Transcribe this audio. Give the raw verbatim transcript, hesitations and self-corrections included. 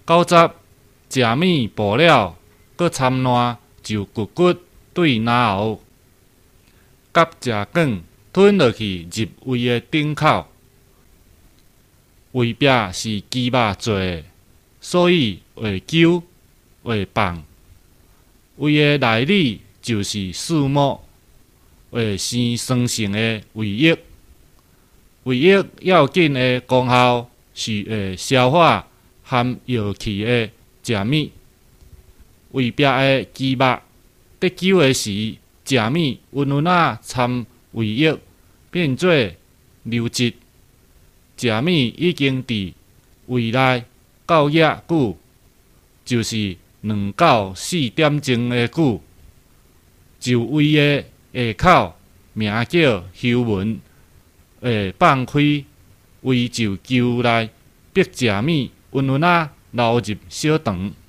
九十，食米爆了，搁掺烂就骨骨对哪后，甲食卷吞落去入胃的顶口。胃壁是鸡肉做的，所以会揪会放。胃的内里就是树木，会生酸性的胃液。胃液要紧的功效是会消化含药气的食米。胃壁的肌肉得救的时，食米温温啊掺胃液变做流质。食米已经伫胃内够野久，就是两到四点钟的久。就胃的下口名叫幽门，会放开胃就球内逼食米温温啊流入小肠。